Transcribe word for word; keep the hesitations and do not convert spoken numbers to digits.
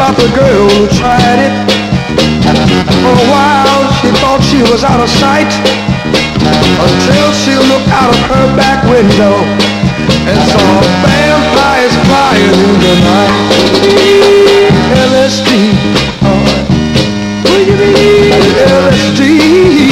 about the girl who tried it. For a while she thought she was out of sight, until she looked out of her back window and saw vampires flying in the night. L S D, oh, L S D.